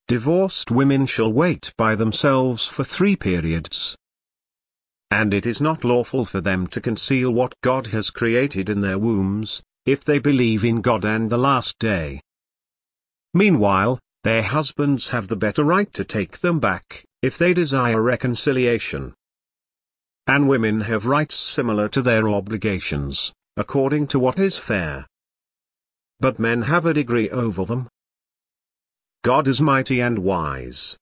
Divorced women shall wait by themselves for 3 periods. And it is not lawful for them to conceal what God has created in their wombs, if they believe in God and the last day. Meanwhile, their husbands have the better right to take them back, if they desire reconciliation. And women have rights similar to their obligations, according to what is fair. But men have a degree over them. God is mighty and wise.